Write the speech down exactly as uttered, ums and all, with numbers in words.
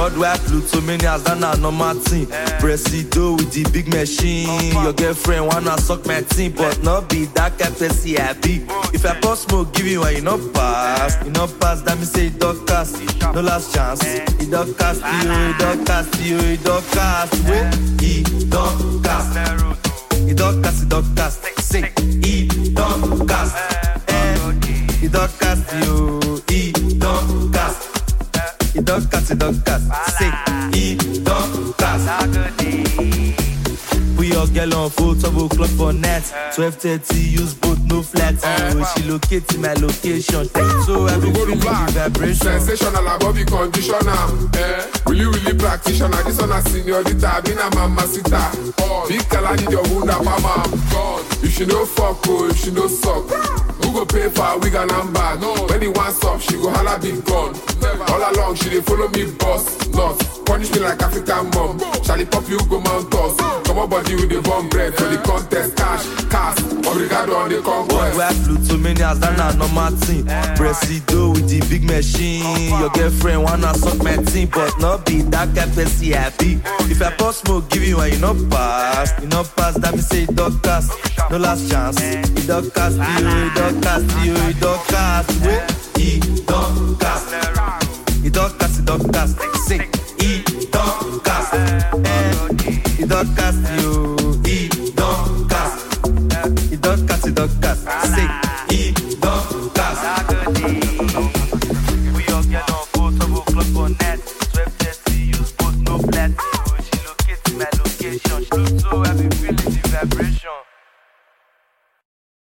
Worldwide Plutomanias, that na normal thing. Presido with the big machine. Your girlfriend wanna suck my team, but not be that kind of see I be. If I pass smoke, give you one, you not pass. You not pass, that me say it don't cast. No last chance. It don't cast you, it don't cast you, it don't cast. Wait, it don't cast. It don't cast, it don't cast. Say, it don't cast. It don't cast you, it don't cast. It don't cast, it don't cast. Say, it don't cast. We all get on full double clock for net. twelve thirty, use both, no flat. Uh, she locate my location. So I be feeling the vibration. Sensational above the conditioner. Eh? Really, really practitioner. This one a seniorita. Been a mamacita. Big Kala need your wound up, mama. If she no fuck, oh, if she no suck. Who go pay for a wig and handbag? No. When he wants up, she go holla big gun. Never. All along, she dey follow me boss. Not punish me like African mom. Charlie pop you go mount us. Come on, body with the bomb bread for the contest. Cash, cash, obrigado on the conquest. Worldwide Plutomanias, that na normal thing. Presido with the big machine. Your girlfriend wanna suck my team, but not be that kind of see I be. If I pass smoke, give you one, you not pass. You not pass, that me say it don't cast. No last chance. It don't cast you, it don't cast you, it don't cast. Wait, it don't cast. It don't cast, it don't cast. Say, it don't cast. It don't cast you, it don't cast. It don't cast, it don't cast. Say, it don't cast. We all get on full double club on net.